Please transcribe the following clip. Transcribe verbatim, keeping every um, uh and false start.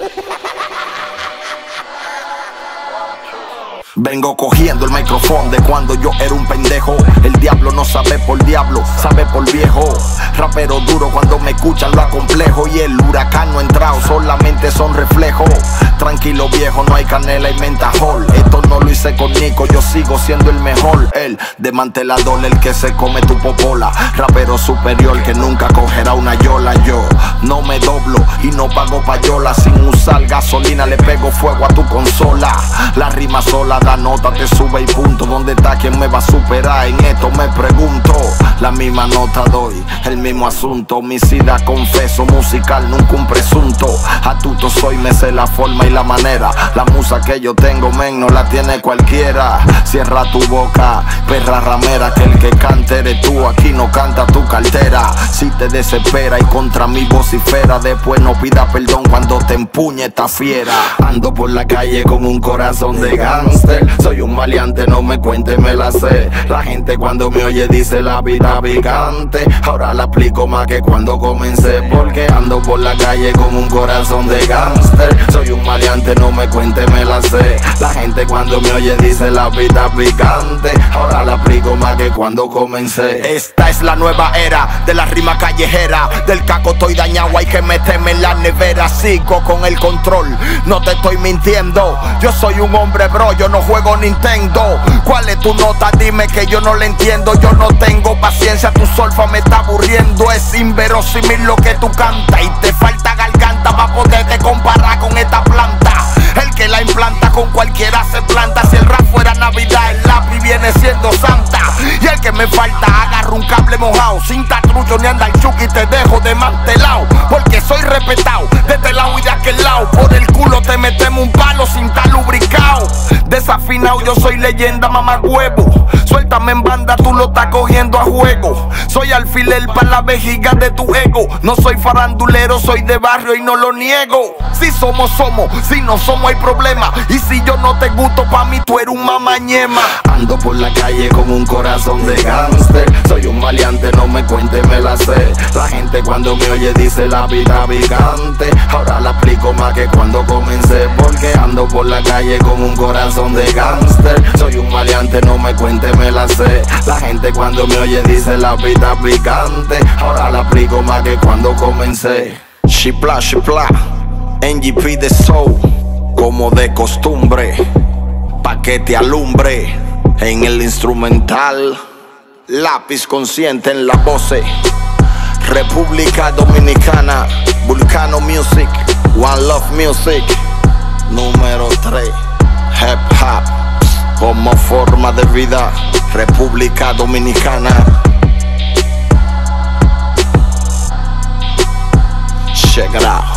Vengo cogiendo el micrófono de cuando yo era un pendejo. El diablo no sabe por diablo, sabe por viejo. Rapero duro, cuando me escuchan lo acomplejo. Y el huracán no ha entrado, solamente son reflejos. Tranquilo viejo, no hay canela y mentajol. Esto no lo hice con Nico, yo sigo siendo el mejor. El desmantelador, el que se come tu popola. Rapero superior que nunca cogerá una yola. Yo no me doblo y no pago payola. Sin usar gasolina le pego fuego a tu consola. La rima sola da nota, te sube y punto. ¿Dónde está quien me va a superar? En esto me pregunto. La misma nota doy, el mismo asunto. Homicida confeso, musical nunca un presunto. Atuto soy, me sé la forma y la manera. La musa que yo tengo, men, no la tiene cualquiera. Cierra tu boca, perra ramera, que el que cante eres tú. Aquí no canta tu cartera. Si te desespera y contra mí vocifera, después no pida perdón cuando te empuñe esta fiera. Ando por la calle con un corazón de gánster. Soy un maleante, no me cuente, me la sé. La gente cuando me oye dice la vida picante. Ahora la aplico más que cuando comencé, porque ando por la calle con un corazón de gánster. Soy un maleante, no me cuente, me la sé. La gente cuando me oye dice la vida picante. Ahora la aplico más que cuando comencé. Esta es la nueva era de la rima callejera. Del caco estoy dañado, hay que meterme en la nevera. Sigo con el control, no te estoy mintiendo. Yo soy un hombre bro, yo no juego Nintendo. ¿Cuál es tu nota? Dime que yo no la entiendo. Yo no tengo paciencia, tu solfa me está aburriendo. Es inverosímil lo que tú cantas y te falta garganta para poderte comparar con esta planta. El que la implanta con cualquiera se planta. Si el rap fuera Navidad, el lápiz viene siendo Santa. Y el que me falta, agarro un cable mojado. Sin tatrucho ni anda el chuki, te dejo desmantelado. Porque soy respetado, de este lado y de aquel lado. Por el culo te metemos un palo sin estar lubricado. Desafinado, yo soy leyenda, mamá huevo. Suéltame en banda, tú lo estás cogiendo a juego. Soy alfiler para la vejiga de tu ego. No soy farandulero, soy de barrio y no lo niego. Si somos, somos, si no somos hay problema. Y si yo no te gusto, pa' mí tú eres un mamañema. Ando por la calle con un corazón de gánster. Soy un maleante, no me cuente, me la sé. La gente cuando me oye dice la vida picante. Ahora la aplico más que cuando comencé, porque ando por la calle con un corazón de gánster. Soy un maleante, no me cuente, me la sé. La gente cuando me oye dice la vida picante. Ahora la aplico más que cuando comencé. Shipla, shipla, N G P de Soul, como de costumbre, pa' que te alumbre. En el instrumental, lápiz consciente en la voce. República Dominicana, Vulcano Music, One Love Music. Número tres, Hip Hop como forma de vida. República Dominicana. Check it out.